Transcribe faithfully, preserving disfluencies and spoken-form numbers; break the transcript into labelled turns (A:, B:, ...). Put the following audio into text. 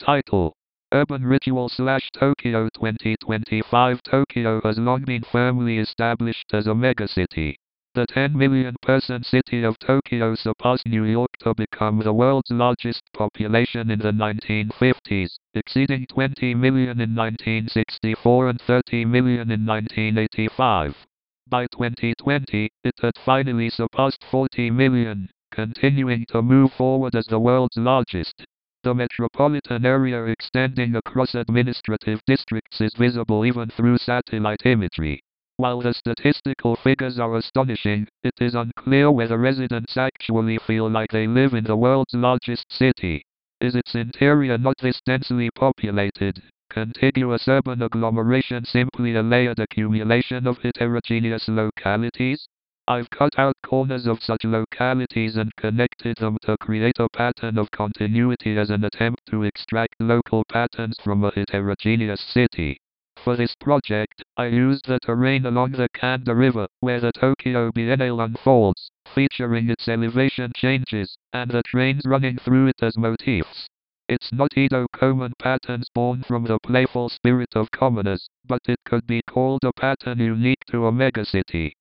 A: Title: Urban Ritual slash Tokyo twenty twenty-five. Tokyo has long been firmly established as a megacity. The ten million person city of Tokyo surpassed New York to become the world's largest population in the nineteen fifties, exceeding twenty million in nineteen sixty-four and thirty million in nineteen eighty-five. By twenty twenty, it had finally surpassed forty million, continuing to move forward as the world's largest. The metropolitan area extending across administrative districts is visible even through satellite imagery. While the statistical figures are astonishing, it is unclear whether residents actually feel like they live in the world's largest city. Is its interior not this densely populated, contiguous urban agglomeration simply a layered accumulation of heterogeneous localities? I've cut out corners of such localities and connected them to create a pattern of continuity as an attempt to extract local patterns from a heterogeneous city. For this project, I used the terrain along the Kanda River, where the Tokyo Biennale unfolds, featuring its elevation changes, and the trains running through it as motifs. It's not Edo Koman patterns born from the playful spirit of commoners, but it could be called a pattern unique to a megacity.